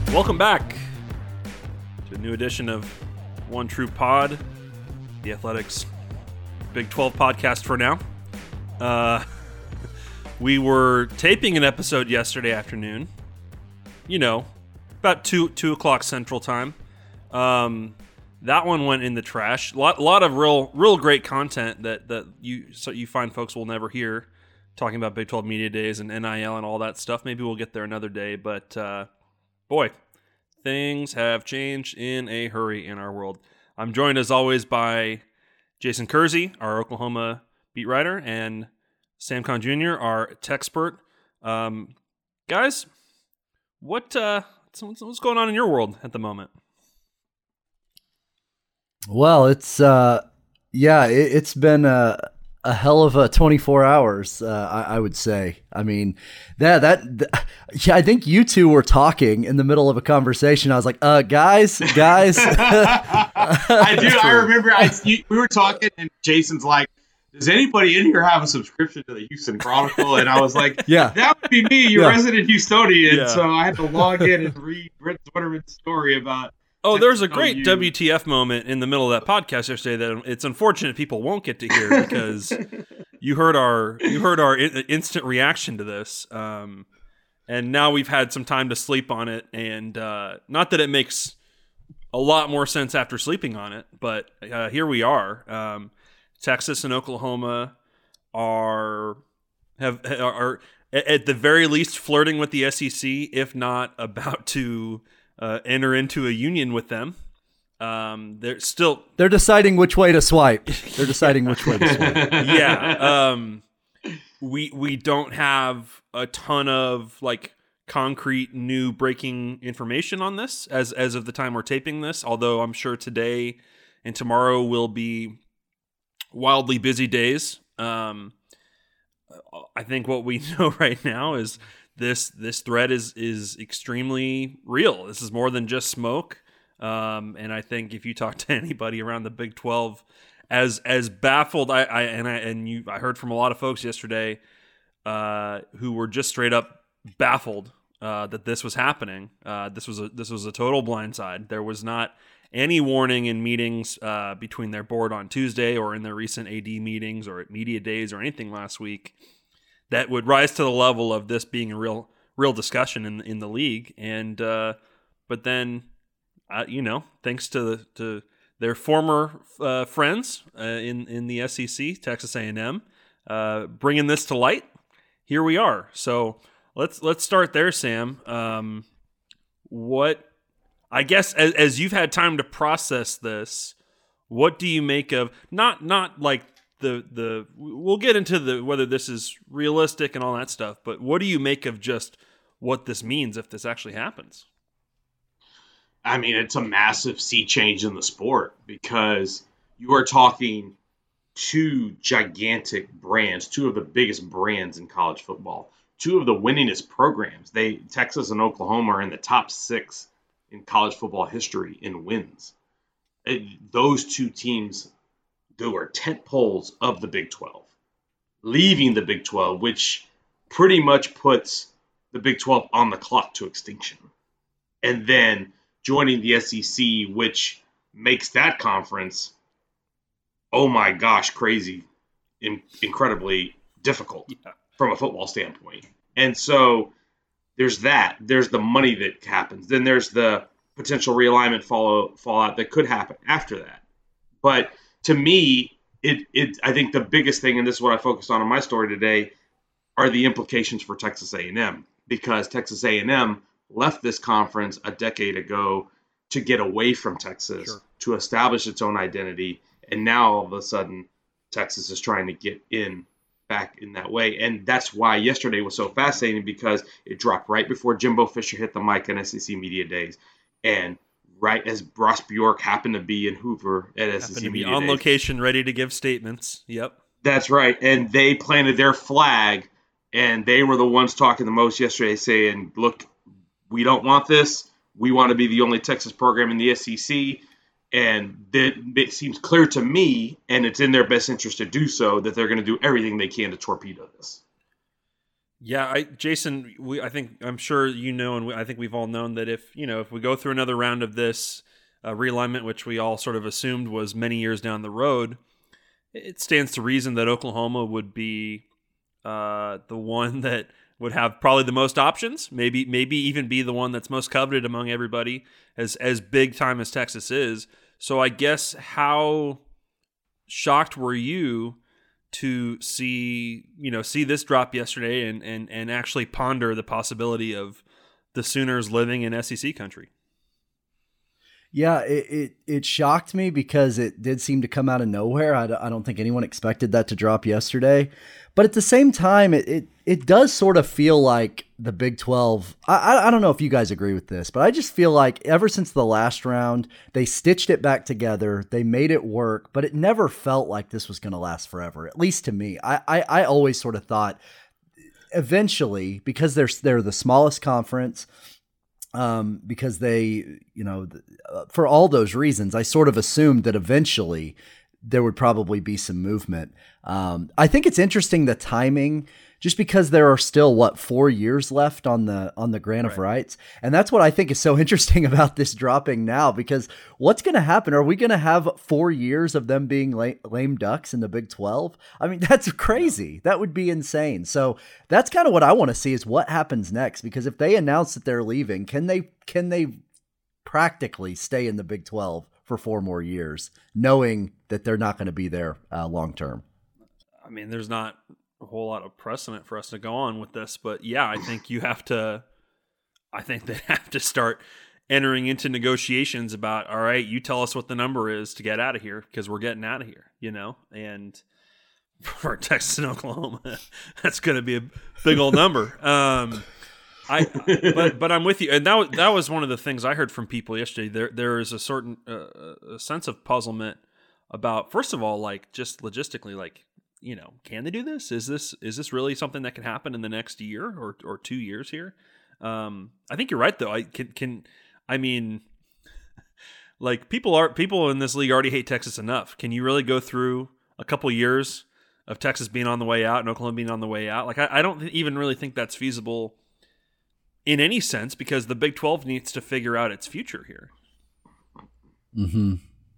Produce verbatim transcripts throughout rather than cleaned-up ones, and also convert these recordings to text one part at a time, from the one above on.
Welcome back to a new edition of One True Pod, the Athletics Big twelve podcast for now. Uh, we were taping an episode yesterday afternoon, you know, about two two o'clock Central Time. Um, that one went in the trash. A lot, lot of real, real great content that that you so you find folks will never hear, talking about Big twelve Media Days and N I L and all that stuff. Maybe we'll get there another day, but uh, boy, things have changed in a hurry in our world. I'm joined as always by Jason Kersey, our Oklahoma beat writer, and Sam Kahn Junior, our techspert. Um, guys, what uh, what's going on in your world at the moment? Well, it's uh, yeah, it, it's been a, a hell of a twenty-four hours. Uh, I, I would say. I mean, that that th- yeah, I think you two were talking in the middle of a conversation. I was like, uh, guys, guys. I do. I remember. I you, we were talking, and Jason's like, "Does anybody in here have a subscription to the Houston Chronicle?" And I was like, "Yeah, that would be me, your yeah. resident Houstonian." Yeah. So I had to log in and read Brett Zwitterman's story about. Oh, there's a great you. W T F moment in the middle of that podcast yesterday that it's unfortunate people won't get to hear because you heard our you heard our in- instant reaction to this, um, and now we've had some time to sleep on it. And uh, not that it makes a lot more sense after sleeping on it, but uh, here we are. Um, Texas and Oklahoma are have are, are at the very least flirting with the S E C, if not about to. Uh, enter into a union with them. Um, they're still they're deciding which way to swipe. They're deciding which way to swipe. Yeah. Um, we we don't have a ton of like concrete new breaking information on this as as of the time we're taping this. Although I'm sure today and tomorrow will be wildly busy days. Um, I think what we know right now is. This this threat is is extremely real. This is more than just smoke. Um, and I think if you talk to anybody around the Big twelve, as as baffled I, I and I and you I heard from a lot of folks yesterday uh, who were just straight up baffled uh, that this was happening. Uh, this was a this was a total blindside. There was not any warning in meetings uh, between their board on Tuesday or in their recent A D meetings or at media days or anything last week. That would rise to the level of this being a real, real discussion in in the league, and uh, but then, uh, you know, thanks to the, to their former uh, friends uh, in in the S E C, Texas A and M, uh, bringing this to light, here we are. So let's let's start there, Sam. Um, what I guess as, as you've had time to process this, what do you make of not not like. The the we'll get into the whether this is realistic and all that stuff, but what do you make of just what this means if this actually happens? I mean, it's a massive sea change in the sport because you are talking two gigantic brands, two of the biggest brands in college football, two of the winningest programs. They Texas and Oklahoma are in the top six in college football history in wins. It, those two teams. Who are tent poles of the Big twelve, leaving the Big twelve, which pretty much puts the Big twelve on the clock to extinction. And then joining the S E C, which makes that conference, oh my gosh, crazy, in- incredibly difficult yeah. from a football standpoint. And so there's that. There's the money that happens. Then there's the potential realignment follow fallout that could happen after that. But to me, it it I think the biggest thing, and this is what I focused on in my story today, are the implications for Texas A and M. Because Texas A and M left this conference a decade ago to get away from Texas, sure. to establish its own identity, and now all of a sudden Texas is trying to get in back in that way. And that's why yesterday was so fascinating, because it dropped right before Jimbo Fisher hit the mic on S E C Media Days. And right as Ross Bjork happened to be in Hoover at S E C happened to be Media on Days. location, ready to give statements. Yep. That's right. And they planted their flag, and they were the ones talking the most yesterday, saying, look, we don't want this. We want to be the only Texas program in the S E C. And that it seems clear to me, and it's in their best interest to do so, that they're going to do everything they can to torpedo this. Yeah, I, Jason, we, I think, I'm sure you know, and we, I think we've all known that if, you know, if we go through another round of this uh, realignment, which we all sort of assumed was many years down the road, it stands to reason that Oklahoma would be uh, the one that would have probably the most options, maybe, maybe even be the one that's most coveted among everybody, as as big time as Texas is. So I guess how shocked were you to see, you know, see this drop yesterday and, and, and actually ponder the possibility of the Sooners living in S E C country? Yeah, it, it, it shocked me because it did seem to come out of nowhere. I, I don't think anyone expected that to drop yesterday. But at the same time, it, it, it does sort of feel like the Big twelve. I, I don't know if you guys agree with this, but I just feel like ever since the last round, they stitched it back together. They made it work, but it never felt like this was going to last forever, at least to me. I, I, I always sort of thought eventually, because they're, they're the smallest conference, um, because they, you know, for all those reasons, I sort of assumed that eventually there would probably be some movement. Um, I think it's interesting, the timing, just because there are still what, four years left on the, on the grant right. of rights. And that's what I think is so interesting about this dropping now, because what's going to happen? Are we going to have four years of them being lame, lame ducks in the Big twelve? I mean, that's crazy. That would be insane. So that's kind of what I want to see, is what happens next, because if they announce that they're leaving, can they, can they practically stay in the Big twelve for four more years, knowing that they're not going to be there uh, long term? I mean, there's not a whole lot of precedent for us to go on with this, but yeah, I think you have to, I think they have to start entering into negotiations about, all right, you tell us what the number is to get out of here, because we're getting out of here, you know? And for Texas and Oklahoma, that's going to be a big old number. Um, I, but but I'm with you, and that was, that was one of the things I heard from people yesterday. There there is a certain uh, a sense of puzzlement about, first of all, like just logistically, like, you know, can they do this? Is this is this really something that can happen in the next year or or two years here? Um, I think you're right, though. I can can I mean, like people are people in this league already hate Texas enough. Can you really go through a couple years of Texas being on the way out and Oklahoma being on the way out? Like I, I don't even really think that's feasible in any sense, because the Big twelve needs to figure out its future here. Mm-hmm.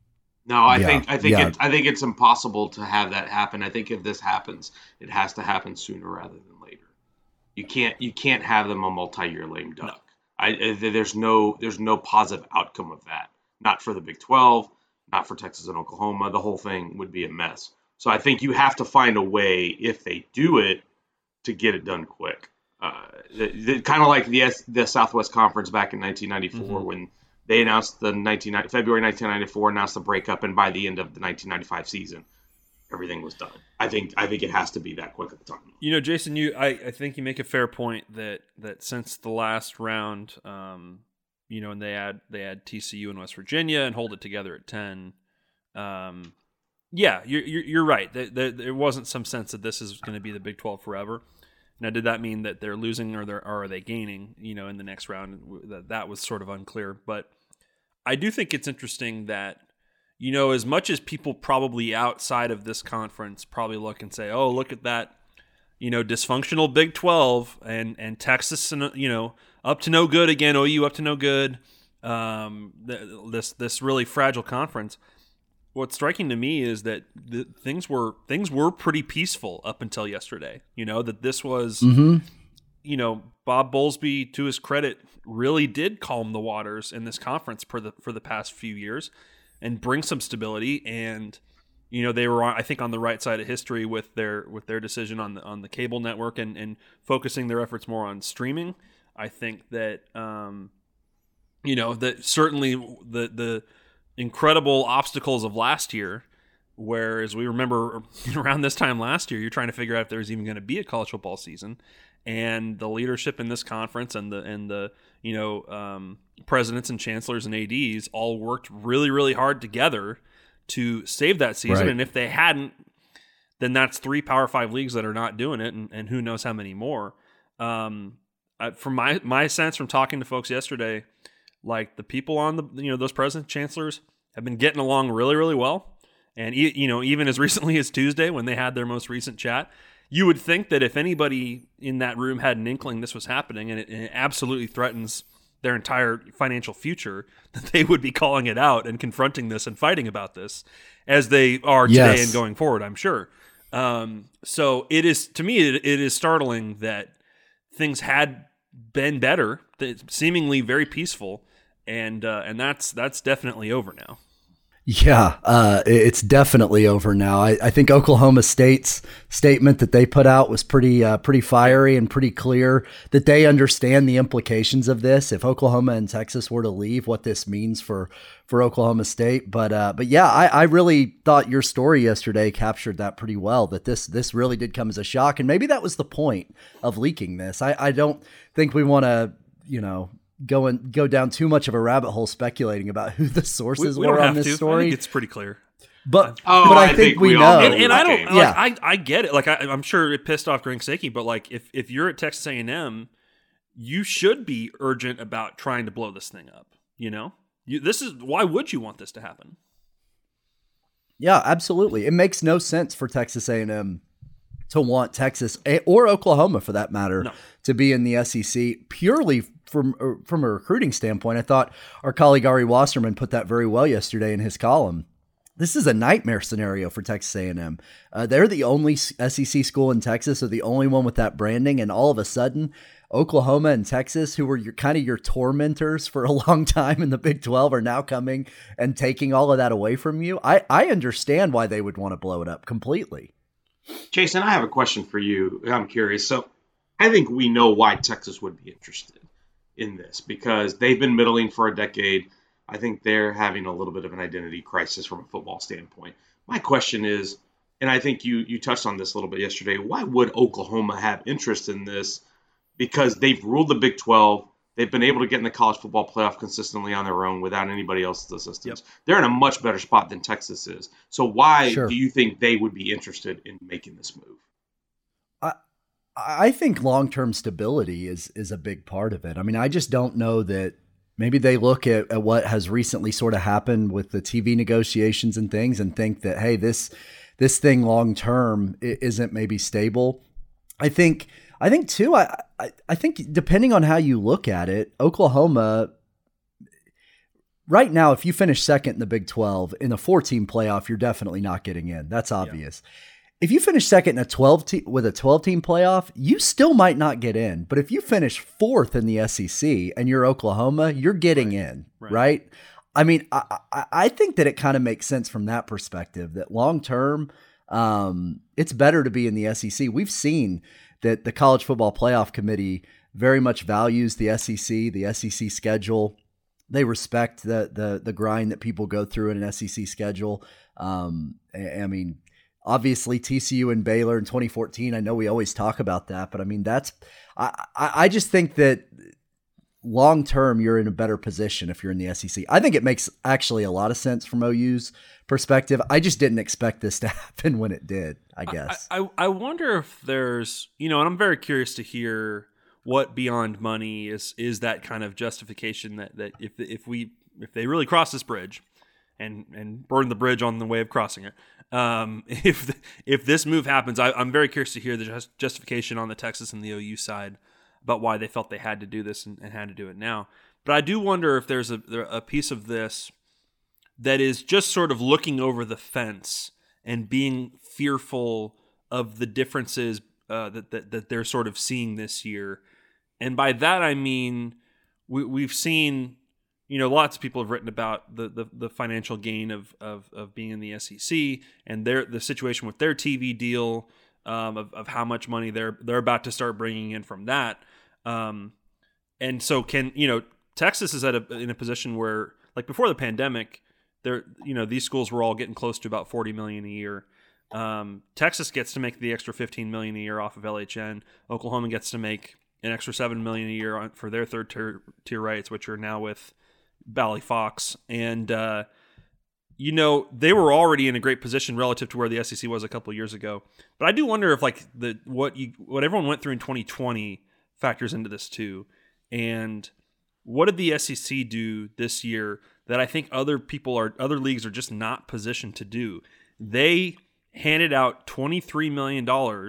No, I yeah. think I think yeah. it, I think it's impossible to have that happen. I think if this happens, it has to happen sooner rather than later. You can't you can't have them a multi-year lame duck. No. I, there's no there's no positive outcome of that. Not for the Big twelve, not for Texas and Oklahoma. The whole thing would be a mess. So I think you have to find a way, if they do it, to get it done quick. Uh, kind of like the the Southwest Conference back in nineteen ninety-four, mm-hmm. when they announced the nineteen February nineteen ninety-four announced the breakup, and by the end of the nineteen ninety-five season, everything was done. I think I think it has to be that quick at the time. You know, Jason, you I, I think you make a fair point that that since the last round, um, you know, and they add they add T C U and West Virginia and hold it together at ten. Um, yeah, you're you're, you're right. There, there, there wasn't some sense that this is going to be the Big twelve forever. Now, did that mean that they're losing or, they're, or are they gaining, you know, in the next round? That that was sort of unclear. But I do think it's interesting that, you know, as much as people probably outside of this conference probably look and say, oh, look at that, you know, dysfunctional Big twelve and, and Texas, and you know, up to no good again, O U up to no good, um, this this really fragile conference. What's striking to me is that the, things were things were pretty peaceful up until yesterday. You know, that this was, mm-hmm. you know, Bob Bowlesby, to his credit, really did calm the waters in this conference for the for the past few years and bring some stability. And you know, they were, I think, on the right side of history with their with their decision on the on the cable network and, and focusing their efforts more on streaming. I think that um, you know, that certainly the the incredible obstacles of last year, where, as we remember around this time last year, you're trying to figure out if there's even going to be a college football season, and the leadership in this conference and the and the you know um, presidents and chancellors and A Ds all worked really really hard together to save that season. Right. And if they hadn't, then that's three Power Five leagues that are not doing it, and, and who knows how many more. Um, I, from my my sense from talking to folks yesterday, like the people on the, you know, those president chancellors have been getting along really, really well. And, you know, even as recently as Tuesday when they had their most recent chat, you would think that if anybody in that room had an inkling this was happening and it, and it absolutely threatens their entire financial future, that they would be calling it out and confronting this and fighting about this, as they are today Yes. and going forward, I'm sure. Um, so it is, to me, it, it is startling that things had been better, that seemingly very peaceful, and uh, and that's that's definitely over now. Yeah, uh, it's definitely over now. I, I think Oklahoma State's statement that they put out was pretty uh, pretty fiery and pretty clear that they understand the implications of this. If Oklahoma and Texas were to leave, what this means for for Oklahoma State. But uh, but yeah, I, I really thought your story yesterday captured that pretty well. That this this really did come as a shock, and maybe that was the point of leaking this. I, I don't think we want to, you know, go and go down too much of a rabbit hole speculating about who the sources We, we were don't on have this to. story. I think it's pretty clear. But Oh, but I, I think, think we we know. all know. And, and I don't game. like. Yeah. I I get it. Like I, I'm sure it pissed off Greg Sankey, but like if if you're at Texas A and M, you should be urgent about trying to blow this thing up. You know, you, this is why would you want this to happen? Yeah, absolutely. It makes no sense for Texas A and M to want Texas or Oklahoma, for that matter, No. to be in the S E C purely from from a recruiting standpoint. I thought our colleague Ari Wasserman put that very well yesterday in his column. This is a nightmare scenario for Texas A and M. Uh, they're the only S E C school in Texas, or the only one with that branding, and all of a sudden, Oklahoma and Texas, who were your kind of your tormentors for a long time in the Big twelve, are now coming and taking all of that away from you. I, I understand why they would want to blow it up completely. Jason, I have a question for you. I'm curious. So I think we know why Texas would be interested in this, because they've been middling for a decade. I think they're having a little bit of an identity crisis from a football standpoint. My question is, and I think you you touched on this a little bit yesterday, why would Oklahoma have interest in this? Because they've ruled the Big twelve. They've been able to get in the college football playoff consistently on their own without anybody else's assistance. Yep. They're in a much better spot than Texas is. So why Sure. do you think they would be interested in making this move? I I think long-term stability is is a big part of it. I mean, I just don't know that maybe they look at, at what has recently sort of happened with the T V negotiations and things and think that, hey, this this thing long-term isn't maybe stable. I think I think too, I, I I think depending on how you look at it, Oklahoma right now, if you finish second in the Big twelve in a four-team playoff, you're definitely not getting in. That's obvious. Yeah. If you finish second in a twelve te- with a twelve-team playoff, you still might not get in. But if you finish fourth in the S E C and you're Oklahoma, you're getting right. in, right? right? I mean, I, I, I think that it kind of makes sense from that perspective, that long-term, um, it's better to be in the S E C. We've seen that the College Football Playoff Committee very much values the S E C, the S E C schedule. They respect the the the grind that people go through in an S E C schedule. Um, I, I mean, obviously T C U and Baylor in twenty fourteen. I know we always talk about that, but I mean that's. I I, I just think that long term you're in a better position if you're in the S E C. I think it makes actually a lot of sense from O U's perspective. I just didn't expect this to happen when it did, I guess. I, I, I wonder if there's, you know, and I'm very curious to hear what beyond money is is that kind of justification that, that if if we if they really cross this bridge and and burn the bridge on the way of crossing it, um, if if this move happens, I, I'm very curious to hear the just, justification on the Texas and the O U side about why they felt they had to do this and, and had to do it now. But I do wonder if there's a a piece of this that is just sort of looking over the fence and being fearful of the differences uh, that, that that they're sort of seeing this year. And by that I mean we, we've seen, you know, lots of people have written about the the, the financial gain of, of of being in the S E C and their the situation with their T V deal, um, of of how much money they're they're about to start bringing in from that. Um, and so can you know Texas is at a, in a position where, like, before the pandemic, They're, you know, these schools were all getting close to about forty million dollars a year. Um, Texas gets to make the extra fifteen million dollars a year off of L H N. Oklahoma gets to make an extra seven million dollars a year on, for their third tier, tier rights, which are now with Valley Fox. And, uh, you know, they were already in a great position relative to where the S E C was a couple of years ago. But I do wonder if, like, the what you what everyone went through in twenty twenty factors into this too. And what did the S E C do this year that I think other people are, other leagues are just not positioned to do? They handed out twenty-three million dollars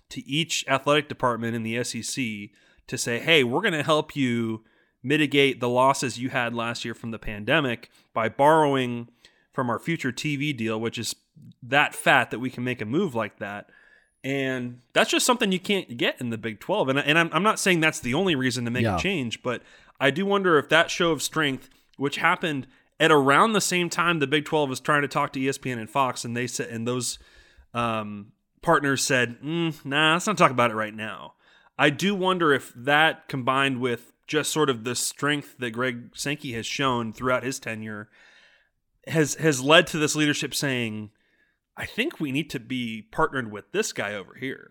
to each athletic department in the S E C to say, hey, we're going to help you mitigate the losses you had last year from the pandemic by borrowing from our future T V deal, which is that fat that we can make a move like that. And that's just something you can't get in the Big twelve. And, and I'm, I'm not saying that's the only reason to make yeah. a change, but I do wonder if that show of strength, which happened at around the same time the Big twelve was trying to talk to E S P N and Fox, and they said, and those um, partners said, mm, nah, let's not talk about it right now. I do wonder if that combined with just sort of the strength that Greg Sankey has shown throughout his tenure has has led to this leadership saying, I think we need to be partnered with this guy over here.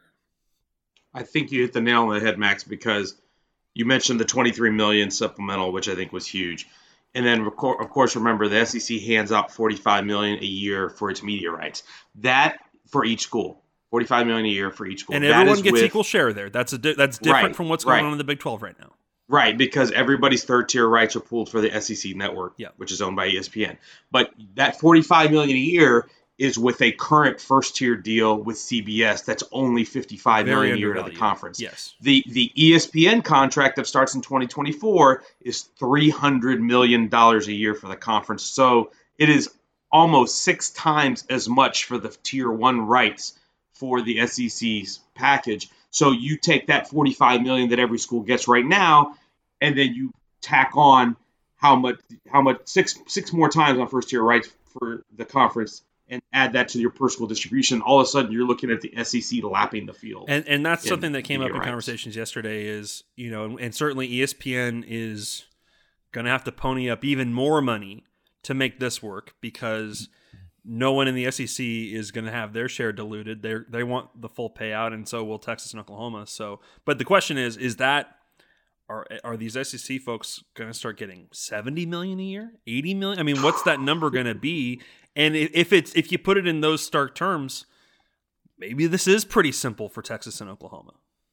I think you hit the nail on the head, Max, because you mentioned the twenty-three million dollars supplemental, which I think was huge. And then, of course, remember the S E C hands out forty-five million dollars a year for its media rights. That for each school, forty-five million dollars a year for each school. And that everyone gets with, equal share there. That's a di- that's different right, from what's going right. on in the Big twelve right now. Right, because everybody's third-tier rights are pooled for the S E C network, yeah. which is owned by E S P N. But that forty-five million dollars a year is with a current first-tier deal with C B S that's only fifty-five million dollars a year to the conference. Yes. The the E S P N contract that starts in twenty twenty-four is three hundred million dollars a year for the conference. So it is almost six times as much for the tier one rights for the S E C's package. So you take that forty-five million dollars that every school gets right now, and then you tack on how much how much six six more times on first tier rights for the conference, and add that to your per school distribution. All of a sudden, you're looking at the S E C lapping the field. And and that's something that came up in rights. conversations yesterday. Is you know, and certainly E S P N is going to have to pony up even more money to make this work because no one in the S E C is going to have their share diluted. They they want the full payout, and so will Texas and Oklahoma. So, but the question is, is that are are these S E C folks going to start getting seventy million a year, eighty million? I mean, what's that number going to be? And if it's if you put it in those stark terms, maybe this is pretty simple for Texas and Oklahoma.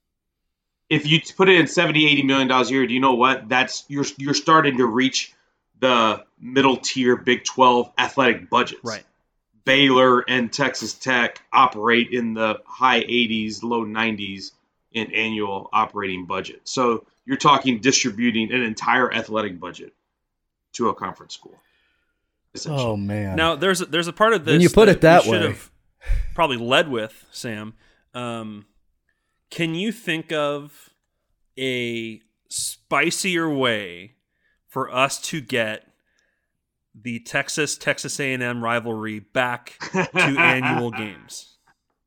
If you put it in seventy, eighty million dollars a year, do you know what? That's you're you're starting to reach the middle tier Big twelve athletic budgets. Right. Baylor and Texas Tech operate in the high eighties, low nineties in annual operating budget. So you're talking distributing an entire athletic budget to a conference school. Oh man! Now there's a, there's a part of this when you put that it that we should way, have probably led with, Sam. Um, can you think of a spicier way for us to get the Texas Texas A and M rivalry back to annual games?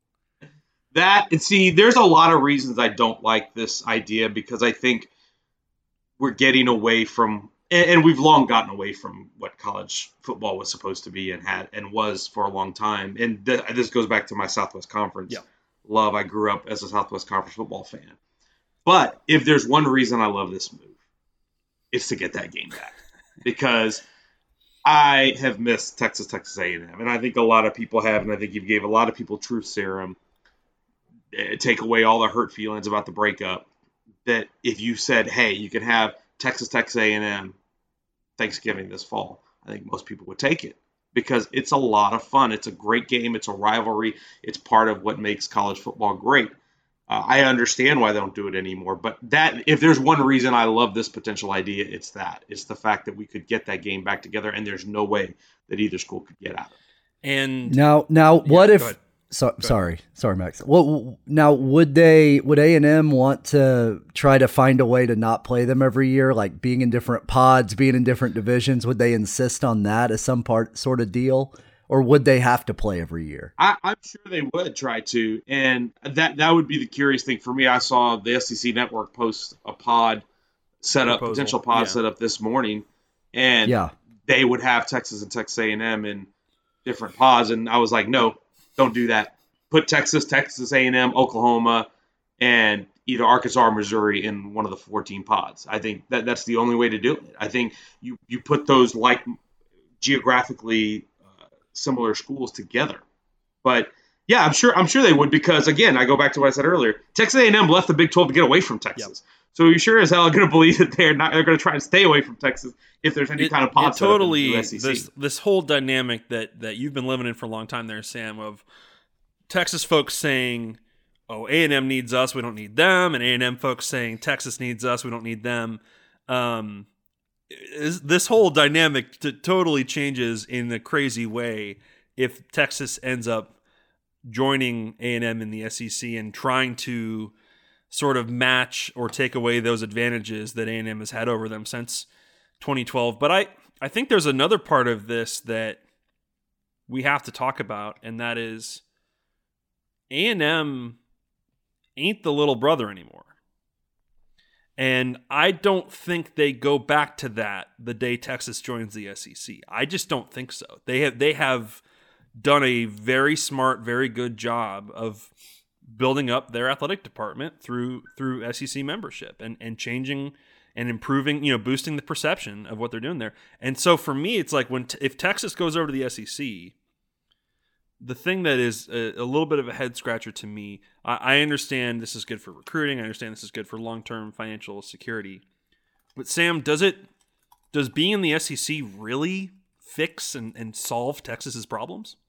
That and see, there's a lot of reasons I don't like this idea because I think we're getting away from, and, and we've long gotten away from what college football was supposed to be and had and was for a long time. And th- this goes back to my Southwest Conference yeah. love. I grew up as a Southwest Conference football fan. But if there's one reason I love this move, it's to get that game back because I have missed Texas, Texas A and M, and I think a lot of people have, and I think you gave a lot of people truth serum, take away all the hurt feelings about the breakup, that if you said, hey, you can have Texas, Texas A and M Thanksgiving this fall, I think most people would take it because it's a lot of fun. It's a great game. It's a rivalry. It's part of what makes college football great. Uh, I understand why they don't do it anymore, but that if there's one reason I love this potential idea, it's that. It's the fact that we could get that game back together, and there's no way that either school could get out of it. And now, now, what yeah, if? So, sorry, sorry, Max. Well, now would they? Would A and M want to try to find a way to not play them every year, like being in different pods, being in different divisions? Would they insist on that as some part sort of deal? Or would they have to play every year? I, I'm sure they would try to, and that that would be the curious thing for me. I saw the S E C Network post a pod set up, Proposal. potential pod yeah. set up this morning, and yeah. they would have Texas and Texas A and M in different pods, and I was like, no, don't do that. Put Texas, Texas A and M, Oklahoma, and either Arkansas or Missouri in one of the fourteen pods. I think that that's the only way to do it. I think you you put those like geographically similar schools together. But yeah, I'm sure I'm sure they would because again, I go back to what I said earlier. Texas A and M left the Big twelve to get away from Texas. Yep. So you sure as hell are going to believe that they're not they're going to try and stay away from Texas if there's any it, kind of pod set totally up in the S E C. this this whole dynamic that that you've been living in for a long time there, Sam, of Texas folks saying oh, A and M needs us, we don't need them, and A and M folks saying Texas needs us, we don't need them. Um, is, this whole dynamic t- totally changes in a crazy way if Texas ends up joining A and M in the S E C and trying to sort of match or take away those advantages that A and M has had over them since twenty twelve. But I, I think there's another part of this that we have to talk about, and that is A and M ain't the little brother anymore. And I don't think they go back to that the day Texas joins the S E C. I just don't think so. They have they have done a very smart, very good job of building up their athletic department through through S E C membership and, and changing and improving, you know, boosting the perception of what they're doing there. And so for me, it's like when t- if Texas goes over to the S E C, the thing that is a, a little bit of a head scratcher to me, I, I understand this is good for recruiting. I understand this is good for long-term financial security. But Sam, does it does being in the S E C really fix and, and solve Texas's problems?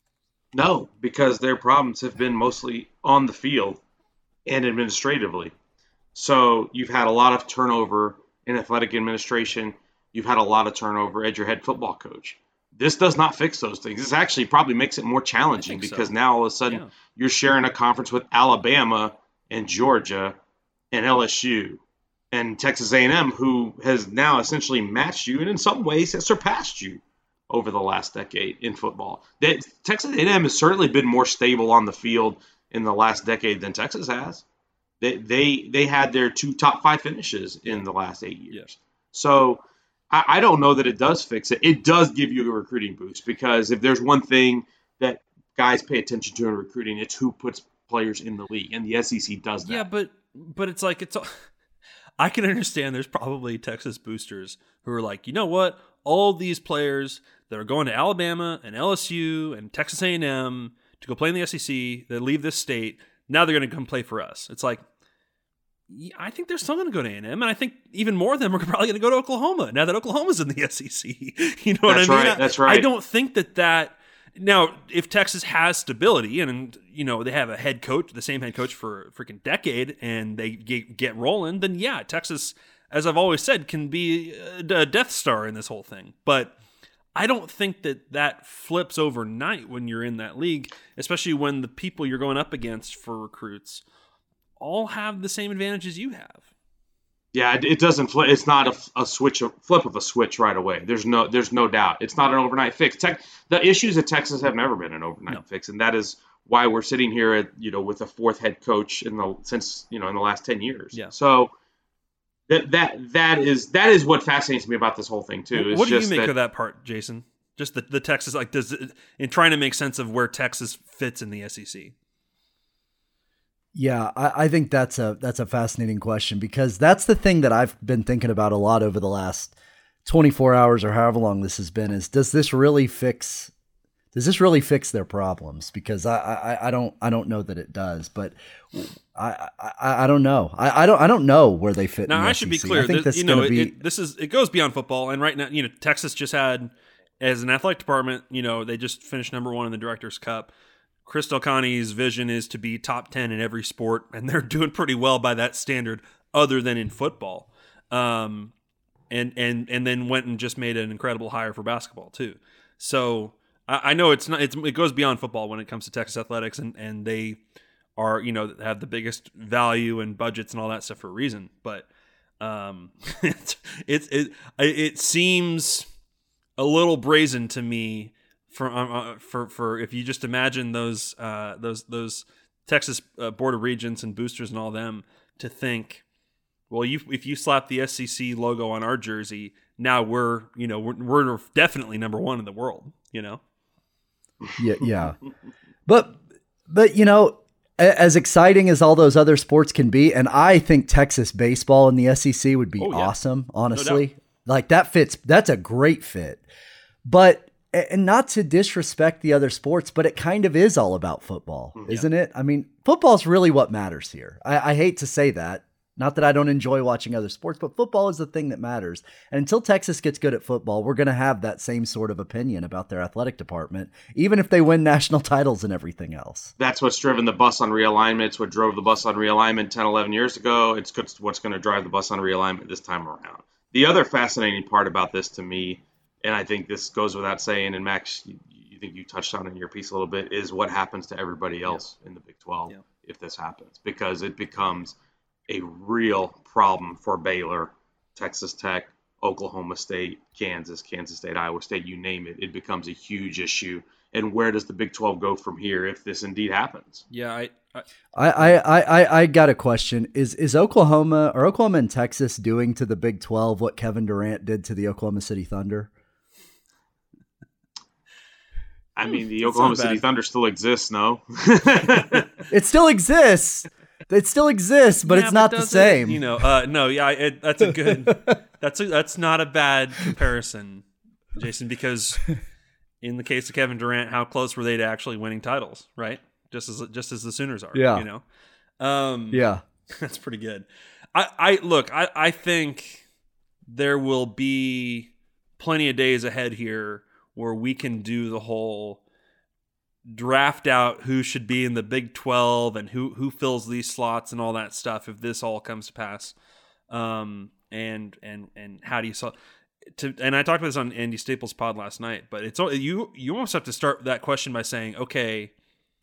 No, because their problems have been mostly on the field and administratively. So you've had a lot of turnover in athletic administration. You've had a lot of turnover as your head football coach. This does not fix those things. This actually probably makes it more challenging because so. now all of a sudden yeah. you're sharing a conference with Alabama and Georgia and L S U and Texas A and M, who has now essentially matched you and in some ways has surpassed you over the last decade in football. They, Texas A and M has certainly been more stable on the field in the last decade than Texas has. They they they had their two top five finishes in the last eight years. Yeah. So I, I don't know that it does fix it. It does give you a recruiting boost because if there's one thing that guys pay attention to in recruiting, it's who puts players in the league, and the S E C does that. Yeah, but but it's like it's. I can understand there's probably Texas boosters who are like, you know what, all these players that are going to Alabama and L S U and Texas A and M to go play in the S E C, that leave this state, now they're going to come play for us. It's like, yeah, I think they're still going to go to A and M, and I think even more of them are probably going to go to Oklahoma now that Oklahoma's in the S E C. You know That's what I mean? Right, that's right. I don't think that that now, if Texas has stability and, you know, they have a head coach, the same head coach for a freaking decade, and they get, get rolling, then yeah, Texas, as I've always said, can be a Death Star in this whole thing. But I don't think that that flips overnight when you're in that league, especially when the people you're going up against for recruits all have the same advantages you have. Yeah, it doesn't flip. It's not a, a switch, a flip of a switch right away. There's no, there's no doubt. It's not an overnight fix. Tech, the issues at Texas have never been an overnight no. fix, and that is why we're sitting here, at, you know, with a fourth head coach in the since you know in the last ten years. Yeah. So that that that is that is what fascinates me about this whole thing too. What do you just make that, of that part, Jason? Just the the Texas, like, does it, in trying to make sense of where Texas fits in the S E C. Yeah, I, I think that's a that's a fascinating question because that's the thing that I've been thinking about a lot over the last twenty-four hours or however long this has been. Is does this really fix? Does this really fix their problems? Because I I, I don't I don't know that it does, but I I, I don't know. I, I don't I don't know where they fit. Now in the I should S E C. be clear. I think that, you know, be, it, this is it goes beyond football, and right now, you know, Texas just had as an athletic department, you know, they just finished number one in the Directors Cup. Chris Delconte's vision is to be top ten in every sport, and they're doing pretty well by that standard, other than in football. Um, and and and then went and just made an incredible hire for basketball too. So I, I know it's not it's, it goes beyond football when it comes to Texas athletics, and and they are, you know, have the biggest value and budgets and all that stuff for a reason. But um, it it it it seems a little brazen to me. For uh, for for if you just imagine those uh, those those Texas uh, Board of Regents and boosters and all them to think, well, you if you slap the S E C logo on our jersey, now we're you know we're, we're definitely number one in the world, you know. Yeah, yeah, but but you know, as exciting as all those other sports can be, and I think Texas baseball in the S E C would be oh, yeah. awesome. Honestly, no like that fits. That's a great fit, but. And not to disrespect the other sports, but it kind of is all about football, isn't yeah. it? I mean, football's really what matters here. I, I hate to say that, Not that I don't enjoy watching other sports, but football is the thing that matters. And until Texas gets good at football, we're going to have that same sort of opinion about their athletic department, even if they win national titles and everything else. That's what's driven the bus on realignment. It's what drove the bus on realignment ten, eleven years ago. It's what's going to drive the bus on realignment this time around. The other fascinating part about this to me, and I think this goes without saying, and Max, you, you think you touched on it in your piece a little bit, is what happens to everybody else yeah. in the Big twelve yeah. if this happens. Because it becomes a real problem for Baylor, Texas Tech, Oklahoma State, Kansas, Kansas State, Iowa State, you name it. It becomes a huge issue. And where does the Big twelve go from here if this indeed happens? Yeah, I I I, I, I, I got a question. Is is Oklahoma or Oklahoma and Texas doing to the Big twelve what Kevin Durant did to the Oklahoma City Thunder? I mean, the Oklahoma City Thunder still exists, no? It still exists. It still exists, but yeah, it's not but the same. It, you know, uh, no, yeah, it, that's a good. that's a, that's not a bad comparison, Jason. Because in the case of Kevin Durant, how close were they to actually winning titles? Right, just as just as the Sooners are. Yeah, you know. Um, yeah, that's pretty good. I, I look. I, I think there will be plenty of days ahead here where we can do the whole draft out who should be in the Big twelve and who who fills these slots and all that stuff if this all comes to pass. Um, and and and how do you solve to? And I talked about this on Andy Staples' pod last night, but it's you you almost have to start that question by saying, okay,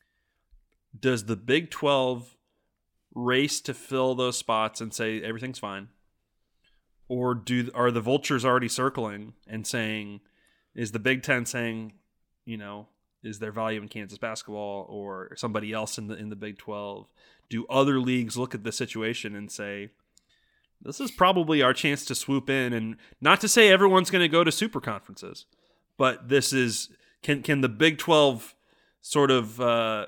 does the Big twelve race to fill those spots and say everything's fine, or do are the vultures already circling and saying, is the Big Ten saying, you know, is there value in Kansas basketball or somebody else in the in the Big twelve? Do other leagues look at the situation and say, this is probably our chance to swoop in? And not to say everyone's going to go to super conferences, but this is, can can the Big twelve sort of uh,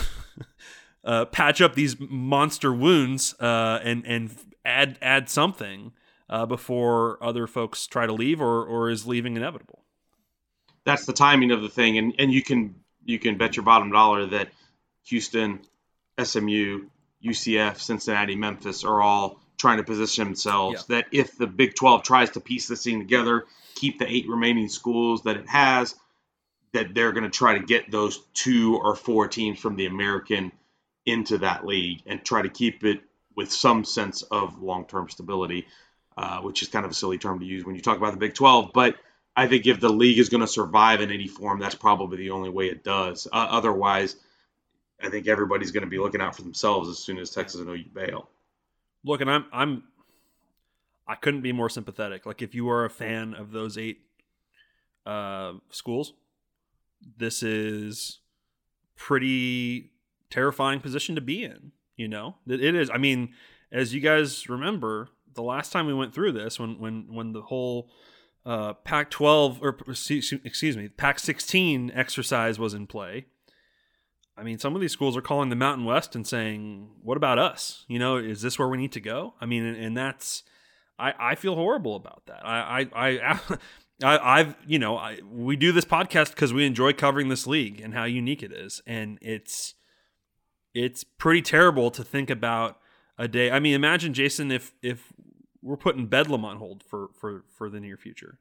uh, patch up these monster wounds uh, and and add add something uh, before other folks try to leave, or or is leaving inevitable? That's the timing of the thing, and, and you can you can bet your bottom dollar that Houston, S M U, U C F, Cincinnati, Memphis are all trying to position themselves yeah. that if the Big twelve tries to piece this thing together, keep the eight remaining schools that it has, that they're going to try to get those two or four teams from the American into that league and try to keep it with some sense of long-term stability, uh, which is kind of a silly term to use when you talk about the Big twelve, but I think if the league is going to survive in any form, that's probably the only way it does. Uh, otherwise, I think everybody's going to be looking out for themselves as soon as Texas and O U bail. Look, and I'm I'm I couldn't be more sympathetic. Like, if you are a fan of those eight uh, schools, this is pretty terrifying position to be in. You know, it, it is. I mean, as you guys remember, the last time we went through this, when when when the whole Uh, Pac twelve or excuse me, Pac sixteen exercise was in play. I mean, some of these schools are calling the Mountain West and saying, "What about us? You know, is this where we need to go?" I mean, and, and that's, I, I feel horrible about that. I, I, I, I I've, you know, I, we do this podcast because we enjoy covering this league and how unique it is, and it's, it's pretty terrible to think about a day. I mean, imagine, Jason, if if we're putting Bedlam on hold for, for, for the near future.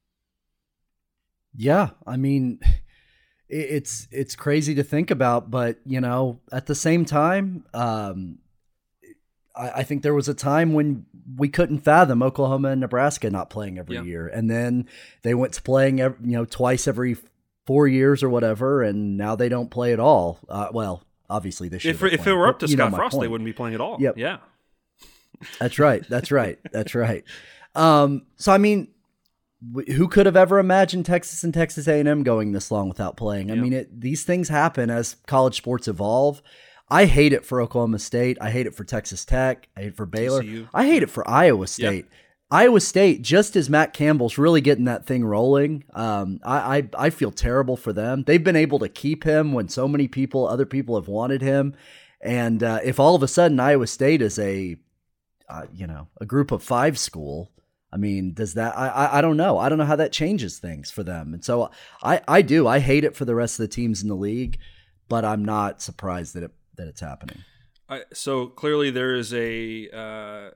Yeah. I mean, it's, it's crazy to think about, but you know, at the same time, um, I, I think there was a time when we couldn't fathom Oklahoma and Nebraska not playing every yeah. year. And then they went to playing, every, you know, twice every four years or whatever. And now they don't play at all. Uh, well, obviously they should. If, if it were up to Scott Frost, they wouldn't be playing at all. Yep. Yeah. That's right. That's right. That's right. Um, so, I mean, w- who could have ever imagined Texas and Texas A and M going this long without playing? I yeah. mean, it, these things happen as college sports evolve. I hate it for Oklahoma State. I hate it for Texas Tech. I hate it for Baylor. T C U. I hate it for Iowa State. Yep. Iowa State, just as Matt Campbell's really getting that thing rolling, um, I, I I feel terrible for them. They've been able to keep him when so many people, other people have wanted him. And uh, if all of a sudden Iowa State is a Uh, you know, a group of five school, I mean, does that, I, I I don't know. I don't know how that changes things for them. And so I, I do, I hate it for the rest of the teams in the league, but I'm not surprised that it, that it's happening. I, so clearly there is a uh,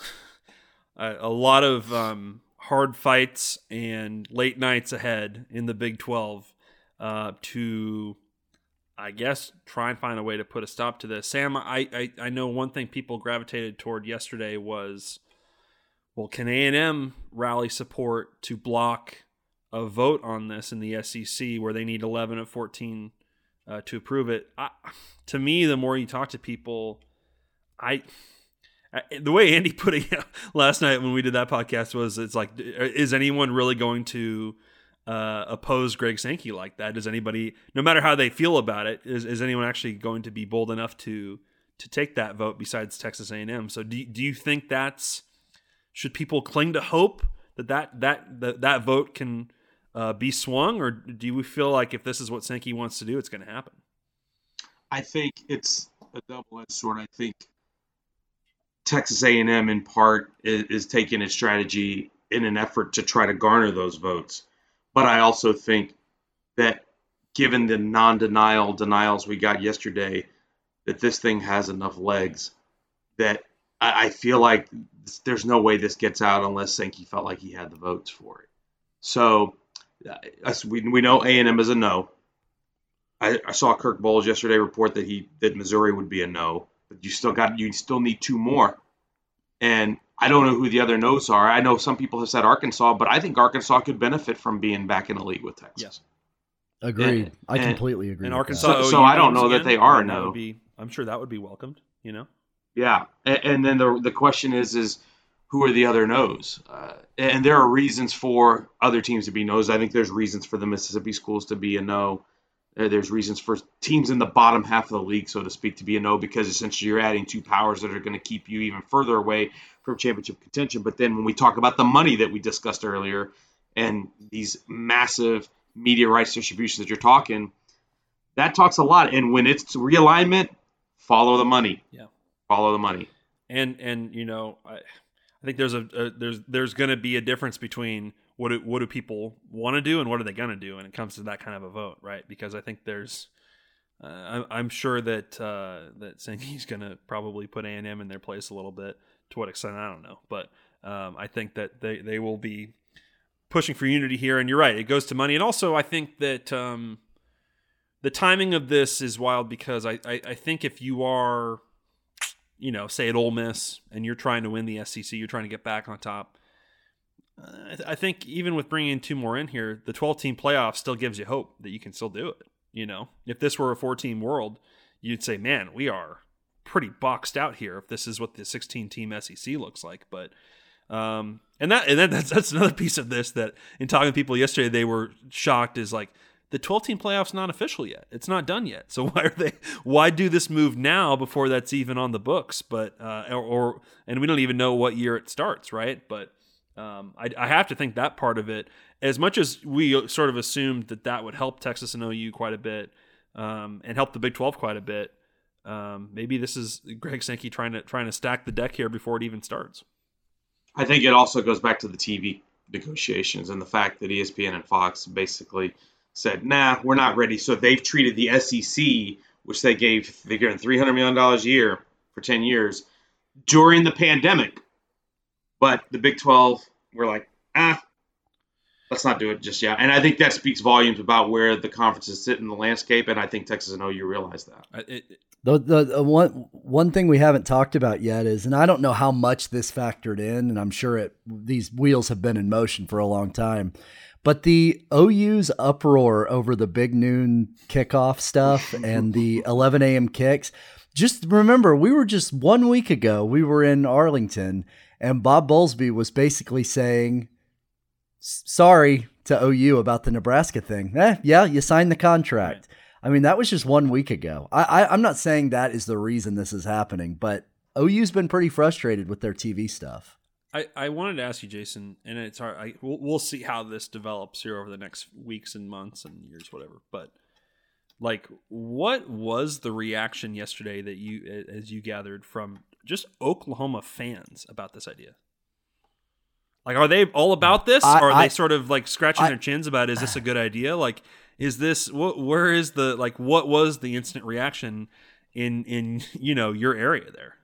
a, a lot of um, hard fights and late nights ahead in the Big twelve uh, to, I guess, try and find a way to put a stop to this. Sam, I, I, I know one thing people gravitated toward yesterday was, well, can A and M rally support to block a vote on this in the S E C where they need eleven of fourteen uh, to approve it? I, to me, the more you talk to people, I, I the way Andy put it last night when we did that podcast was, it's like, is anyone really going to uh, oppose Greg Sankey like that? Does anybody, no matter how they feel about it, is, is anyone actually going to be bold enough to to take that vote besides Texas A and M? So do do you think that's, should people cling to hope that that that that, that vote can uh, be swung, or do you feel like if this is what Sankey wants to do, it's going to happen? I think it's a double-edged sword. I think Texas A and M in part is, is taking a strategy in an effort to try to garner those votes. But I also think that given the non-denial denials we got yesterday, that this thing has enough legs that I, I feel like there's no way this gets out unless Sankey felt like he had the votes for it. So uh, we, we know A and M is a no. I, I saw Kirk Bowles yesterday report that he that Missouri would be a no, but you still got you still need two more, and I don't know who the other no's are. I know some people have said Arkansas, but I think Arkansas could benefit from being back in the league with Texas. Yes, agreed. And, I and, completely agree. And with Arkansas, that. so, so I don't know again, that they are a that no. would be, I'm sure that would be welcomed. You know. Yeah, and, and then the the question is is who are the other no's? Uh, and there are reasons for other teams to be no's. I think there's reasons for the Mississippi schools to be a no. There's reasons for teams in the bottom half of the league, so to speak, to be a no, because essentially you're adding two powers that are going to keep you even further away from championship contention. But then when we talk about the money that we discussed earlier and these massive media rights distributions that you're talking, that talks a lot. And when it's realignment, follow the money. Yeah, follow the money. And and you know, I, I think there's a, a there's there's going to be a difference between what do, what do people want to do and what are they going to do when it comes to that kind of a vote, right? Because I think there's, uh, I'm, I'm sure that uh, that Sankey's going to probably put A and M in their place a little bit. To what extent, I don't know, but um, I think that they they will be pushing for unity here. And you're right, it goes to money, and also I think that um, the timing of this is wild because I, I I think if you are, you know, say at Ole Miss and you're trying to win the S E C, you're trying to get back on top. Uh, I, th- I think even with bringing two more in here, the twelve-team playoff still gives you hope that you can still do it. You know, if this were a four-team world, you'd say, man, we are pretty boxed out here if this is what the sixteen-team S E C looks like. But um, and that and then that's that's another piece of this that in talking to people yesterday, they were shocked is like the twelve-team playoff's not official yet. It's not done yet. So why are they? Why do this move now before that's even on the books? But uh, or, or and we don't even know what year it starts, right? But Um, I, I have to think that part of it, as much as we sort of assumed that that would help Texas and O U quite a bit um, and help the Big twelve quite a bit, um, maybe this is Greg Sankey trying to trying to stack the deck here before it even starts. I think it also goes back to the T V negotiations and the fact that E S P N and Fox basically said, nah, we're not ready. So they've treated the S E C, which they gave, they're getting three hundred million dollars a year for ten years, during the pandemic. But the Big twelve, we're like, ah, let's not do it just yet. And I think that speaks volumes about where the conferences sit in the landscape, and I think Texas and O U realize that. It, it, The, the, the one one thing we haven't talked about yet is, and I don't know how much this factored in, and I'm sure it these wheels have been in motion for a long time, but the O U's uproar over the big noon kickoff stuff and the eleven a.m. kicks. Just remember, we were just one week ago, we were in Arlington, and Bob Bowlesby was basically saying, sorry to O U about the Nebraska thing. Eh, yeah, you signed the contract. Right. I mean, that was just one week ago. I, I, I'm not saying that is the reason this is happening, but O U's been pretty frustrated with their T V stuff. I, I wanted to ask you, Jason, and it's hard. I, we'll, we'll see how this develops here over the next weeks and months and years, whatever. But like, what was the reaction yesterday that you, as you gathered from just Oklahoma fans about this idea? Like, are they all about this? I, or are I, they sort of like scratching I, their chins about, is this a good idea? Like, is this, what, where is the, like, what was the instant reaction? in in you know your area there.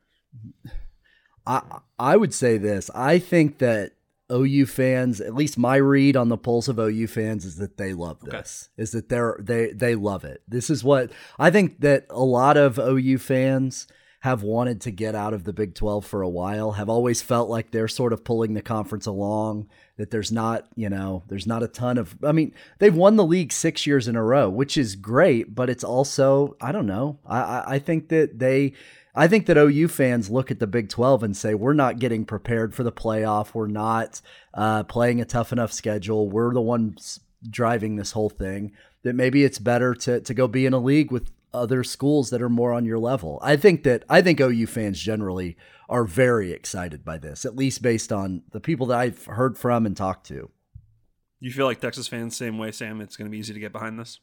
I I would say this. I think that O U fans, at least my read on the pulse of O U fans, is that they love this. Okay. Is that they're they they love it. This is what I think that a lot of O U fans have wanted to get out of the Big twelve for a while, have always felt like they're sort of pulling the conference along, that there's not, you know, there's not a ton of, I mean, they've won the league six years in a row, which is great, but it's also, I don't know. I, I think that they, I think that O U fans look at the Big twelve and say, we're not getting prepared for the playoff. We're not uh, playing a tough enough schedule. We're the ones driving this whole thing, that maybe it's better to to go be in a league with other schools that are more on your level. I think that, I think O U fans generally are very excited by this, at least based on the people that I've heard from and talked to. You feel like Texas fans, same way, Sam, it's going to be easy to get behind this?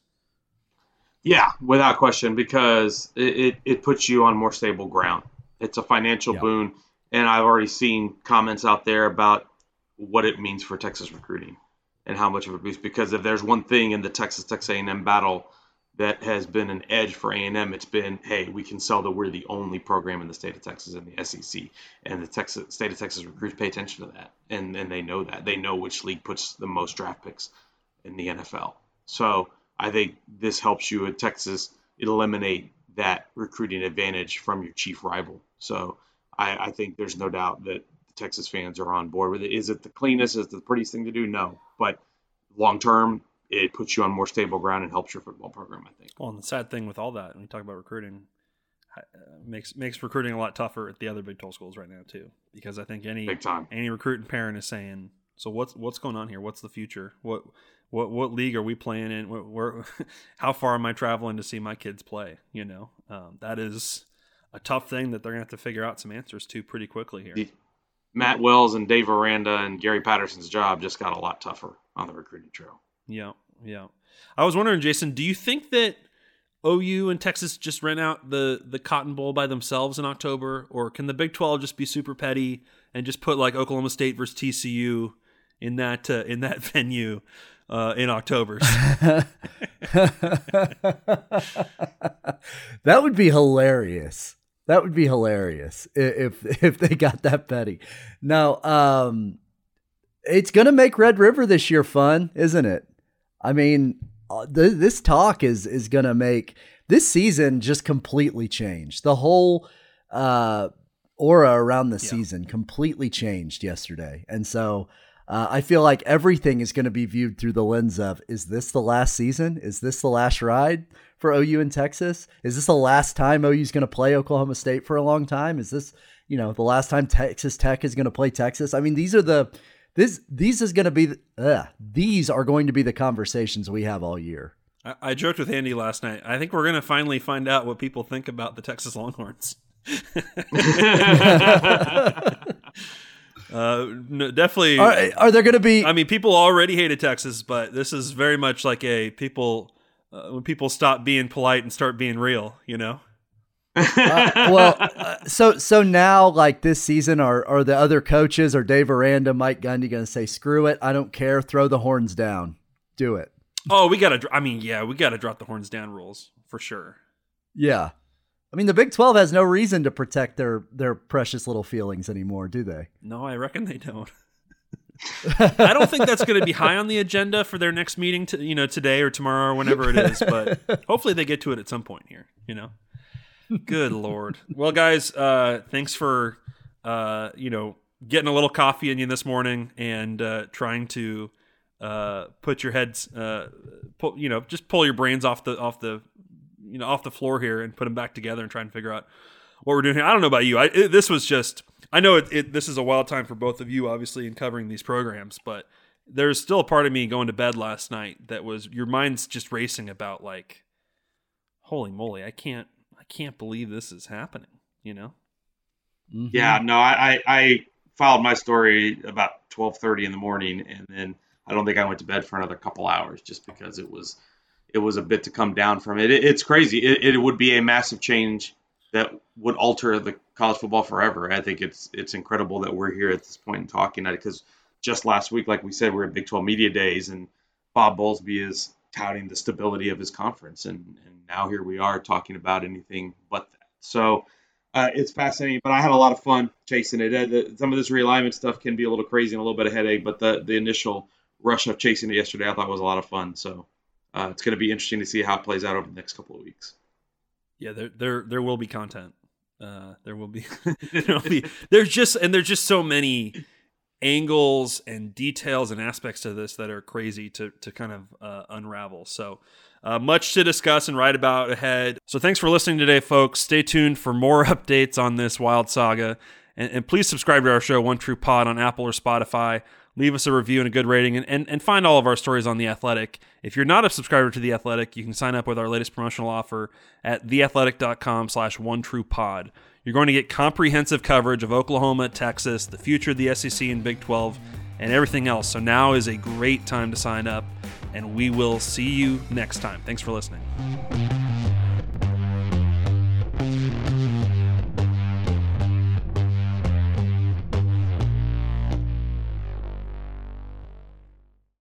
Yeah, without question, because it, it, it puts you on more stable ground. It's a financial yeah. boon, and I've already seen comments out there about what it means for Texas recruiting and how much of a boost. Because if there's one thing in the Texas-Texas A and M battle that has been an edge for A and M, it's been, hey, we can sell that we're the only program in the state of Texas in the S E C. And the Texas state of Texas recruits pay attention to that, and, and they know that. They know which league puts the most draft picks in the N F L. So I think this helps you at Texas eliminate that recruiting advantage from your chief rival. So I, I think there's no doubt that the Texas fans are on board with it. Is it the cleanest? Is it the prettiest thing to do? No. But long term, it puts you on more stable ground and helps your football program, I think. Well, and the sad thing with all that, when you talk about recruiting, uh, makes makes recruiting a lot tougher at the other Big twelve schools right now too. Because I think any Big time. any recruiting parent is saying, so what's what's going on here? What's the future? What what what league are we playing in? Where, where how far am I traveling to see my kids play? You know, um, that is a tough thing that they're gonna have to figure out some answers to pretty quickly here. The, Matt Wells and Dave Aranda and Gary Patterson's job just got a lot tougher on the recruiting trail. Yeah, yeah. I was wondering, Jason, do you think that O U and Texas just rent out the, the Cotton Bowl by themselves in October, or can the Big twelve just be super petty and just put like Oklahoma State versus T C U in that uh, in that venue uh, in October? That would be hilarious. That would be hilarious if if they got that petty. Now, um, it's gonna make Red River this year fun, isn't it? I mean, th- this talk is is going to make this season just completely change. The whole uh, aura around the yeah. season completely changed yesterday. And so uh, I feel like everything is going to be viewed through the lens of, is this the last season? Is this the last ride for O U in Texas? Is this the last time O U is going to play Oklahoma State for a long time? Is this, you know, the last time Texas Tech is going to play Texas? I mean, these are the This these is going to be uh, these are going to be the conversations we have all year. I, I joked with Andy last night. I think we're going to finally find out what people think about the Texas Longhorns. uh, no, definitely. Are, are there going to be? I mean, people already hated Texas, but this is very much like a people uh, when people stop being polite and start being real. You know. uh, well, uh, so so now, like this season, are are the other coaches, or Dave Aranda, Mike Gundy, going to say, "Screw it, I don't care, throw the horns down, do it"? Oh, we got to. I mean, yeah, we got to drop the horns down rules for sure. Yeah, I mean, the Big twelve has no reason to protect their their precious little feelings anymore, do they? No, I reckon they don't. I don't think that's going to be high on the agenda for their next meeting, to, you know, today or tomorrow or whenever it is. But hopefully, they get to it at some point here. You know. Good Lord. Well, guys, uh, thanks for, uh, you know, getting a little coffee in you this morning and uh, trying to uh, put your heads, uh, pull, you know, just pull your brains off the off the, you know, off the floor here and put them back together and try and figure out what we're doing here. I don't know about you. I it, this was just, I know it, it. This is a wild time for both of you, obviously, in covering these programs, but there's still a part of me going to bed last night that was your mind's just racing about like, holy moly, I can't. can't believe this is happening, you know? Mm-hmm. Yeah, no, I, I filed my story about twelve thirty in the morning, and then I don't think I went to bed for another couple hours just because it was it was a bit to come down from it. it it's crazy. It, it would be a massive change that would alter the college football forever. I think it's it's incredible that we're here at this point and talking about it, because just last week, like we said, we we're at Big twelve Media Days, and Bob Bowlesby is touting the stability of his conference, and, and now here we are talking about anything but that. So uh, it's fascinating, but I had a lot of fun chasing it. Uh, the, some of this realignment stuff can be a little crazy and a little bit of headache, but the, the initial rush of chasing it yesterday I thought was a lot of fun. So uh, it's going to be interesting to see how it plays out over the next couple of weeks. Yeah, there there there will be content. Uh, there will be, there will be. There's just and there's just so many angles and details and aspects to this that are crazy to to kind of uh, unravel. So uh, much to discuss and write about ahead. So thanks for listening today, folks. Stay tuned for more updates on this wild saga, and, and please subscribe to our show, One True Pod, on Apple or Spotify. Leave us a review and a good rating, and, and, and find all of our stories on The Athletic. If you're not a subscriber to The Athletic, you can sign up with our latest promotional offer at theathletic.com slash one true pod. You're going to get comprehensive coverage of Oklahoma, Texas, the future of the S E C and Big twelve, and everything else. So now is a great time to sign up, and we will see you next time. Thanks for listening.